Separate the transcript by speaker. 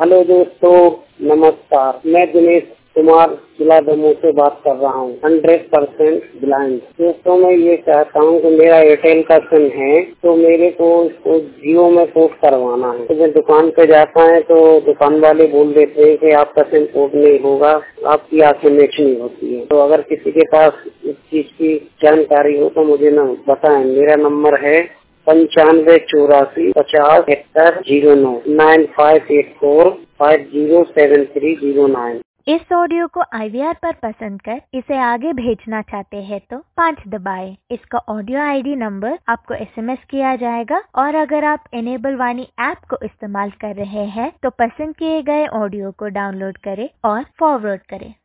Speaker 1: Hello दोस्तों, नमस्कार। मैं दिनेश कुमार जिला दमोह से बात कर रहा हूँ। 100% ब्लाइंड दोस्तों, मैं ये चाहता हूँ कि मेरा एयरटेल का सिम है तो मेरे को इसको जियो में पोर्ट करवाना है। तो मैं दुकान पे जाता है तो दुकान वाले बोल देते हैं कि आपका सिम पोर्ट नहीं होगा, आपकी आंखें मैच नहीं होती है। तो अगर किसी के पास इस चीज की जानकारी हो तो मुझे न बताएं। मेरा नंबर है 9584507109 9584507309।
Speaker 2: इस ऑडियो को IVR पर पसंद कर इसे आगे भेजना चाहते हैं तो 5 दबाएं। इसका ऑडियो ID नंबर आपको SMS किया जाएगा और अगर आप इनेबल वाणी ऐप को इस्तेमाल कर रहे हैं तो पसंद किए गए ऑडियो को डाउनलोड करें और फॉरवर्ड करें।